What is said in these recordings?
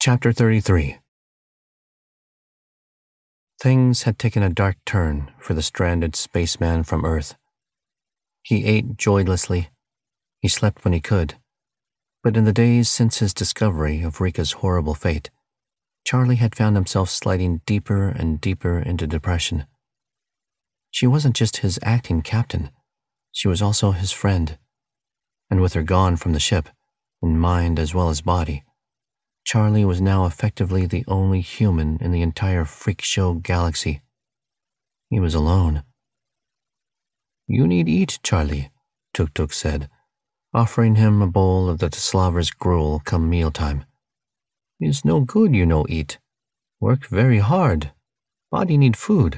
Chapter 33. Things had taken a dark turn for the stranded spaceman from Earth. He ate joylessly. He slept when he could. But in the days since his discovery of Rika's horrible fate, Charlie had found himself sliding deeper and deeper into depression. She wasn't just his acting captain. She was also his friend. And with her gone from the ship, in mind as well as body, Charlie was now effectively the only human in the entire freak show galaxy. He was alone. "You need eat, Charlie," Tuk-Tuk said, offering him a bowl of the Teslaver's gruel come mealtime. "It's no good you no eat. Work very hard. Body need food."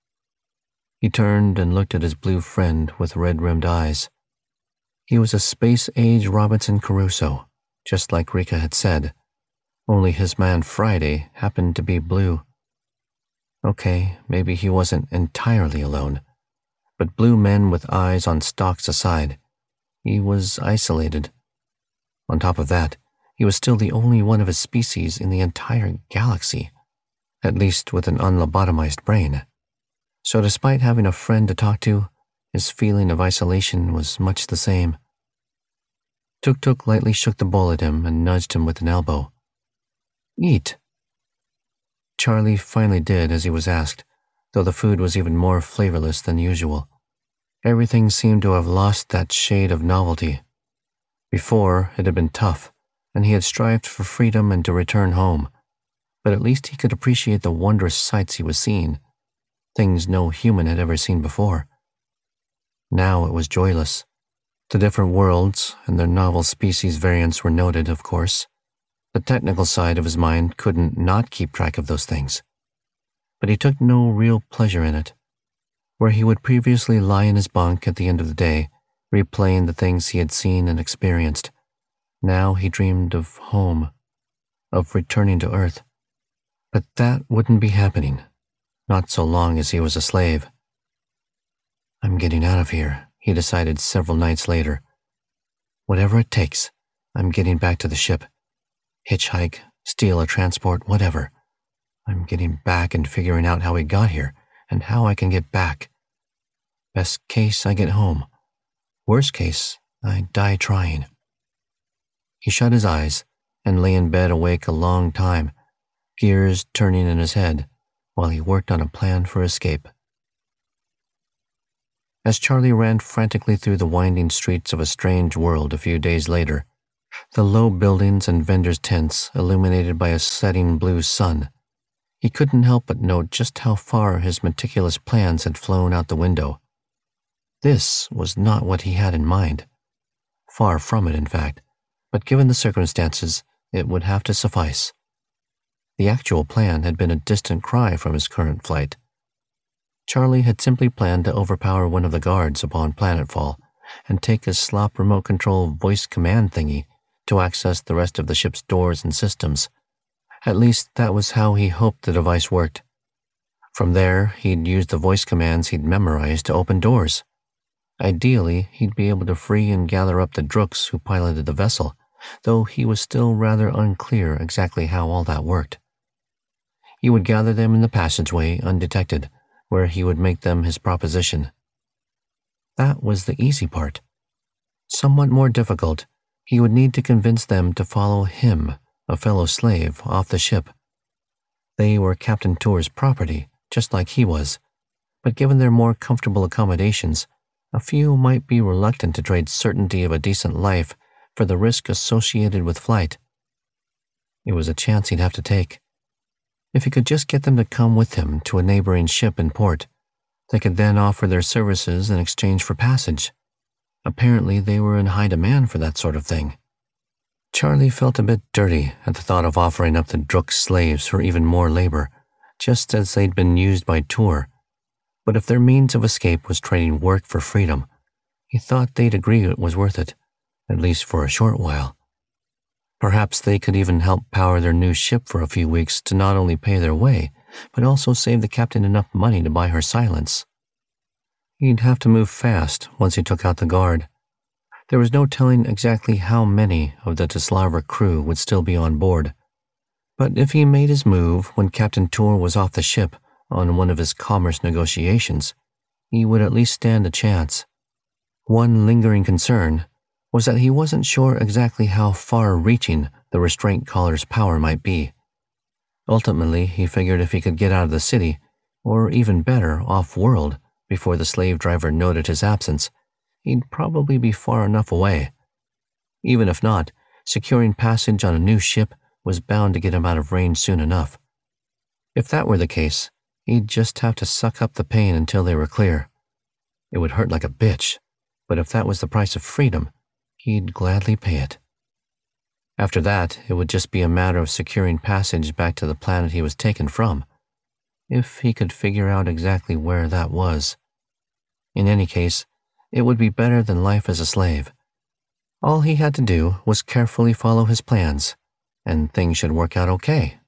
He turned and looked at his blue friend with red-rimmed eyes. He was a space-age Robinson Crusoe, just like Rika had said. Only his man Friday happened to be blue. Okay, maybe he wasn't entirely alone, but blue men with eyes on stalks aside, he was isolated. On top of that, he was still the only one of his species in the entire galaxy, at least with an unlobotomized brain. So despite having a friend to talk to, his feeling of isolation was much the same. Tuk-Tuk lightly shook the bowl at him and nudged him with an elbow. "Eat." Charlie finally did as he was asked, though the food was even more flavorless than usual. Everything seemed to have lost that shade of novelty. Before, it had been tough, and he had strived for freedom and to return home, but at least he could appreciate the wondrous sights he was seeing, things no human had ever seen before. Now it was joyless. The different worlds and their novel species variants were noted, of course. The technical side of his mind couldn't not keep track of those things. But he took no real pleasure in it. Where he would previously lie in his bunk at the end of the day, replaying the things he had seen and experienced, now he dreamed of home, of returning to Earth. But that wouldn't be happening, not so long as he was a slave. "I'm getting out of here," he decided several nights later. "Whatever it takes, I'm getting back to the ship. Hitchhike, steal a transport, whatever. I'm getting back and figuring out how we got here and how I can get back. Best case, I get home. Worst case, I die trying." He shut his eyes and lay in bed awake a long time, gears turning in his head while he worked on a plan for escape. As Charlie ran frantically through the winding streets of a strange world a few days later, the low buildings and vendors' tents illuminated by a setting blue sun, he couldn't help but note just how far his meticulous plans had flown out the window. This was not what he had in mind. Far from it, in fact, but given the circumstances, it would have to suffice. The actual plan had been a distant cry from his current flight. Charlie had simply planned to overpower one of the guards upon planetfall and take his slop remote control voice command thingy to access the rest of the ship's doors and systems. At least that was how he hoped the device worked. From there, he'd use the voice commands he'd memorized to open doors. Ideally, he'd be able to free and gather up the drooks who piloted the vessel, though he was still rather unclear exactly how all that worked. He would gather them in the passageway undetected, where he would make them his proposition. That was the easy part. Somewhat more difficult, he would need to convince them to follow him, a fellow slave, off the ship. They were Captain Tour's property, just like he was, but given their more comfortable accommodations, a few might be reluctant to trade certainty of a decent life for the risk associated with flight. It was a chance he'd have to take. If he could just get them to come with him to a neighboring ship in port, they could then offer their services in exchange for passage. Apparently, they were in high demand for that sort of thing. Charlie felt a bit dirty at the thought of offering up the Drook slaves for even more labor, just as they'd been used by Tour. But if their means of escape was trading work for freedom, he thought they'd agree it was worth it, at least for a short while. Perhaps they could even help power their new ship for a few weeks to not only pay their way, but also save the captain enough money to buy her silence. He'd have to move fast once he took out the guard. There was no telling exactly how many of the Teslaver crew would still be on board. But if he made his move when Captain Tor was off the ship on one of his commerce negotiations, he would at least stand a chance. One lingering concern was that he wasn't sure exactly how far-reaching the restraint collar's power might be. Ultimately, he figured if he could get out of the city, or even better, off-world, before the slave driver noted his absence, he'd probably be far enough away. Even if not, securing passage on a new ship was bound to get him out of range soon enough. If that were the case, he'd just have to suck up the pain until they were clear. It would hurt like a bitch, but if that was the price of freedom, he'd gladly pay it. After that, it would just be a matter of securing passage back to the planet he was taken from, if he could figure out exactly where that was. In any case, it would be better than life as a slave. All he had to do was carefully follow his plans, and things should work out okay.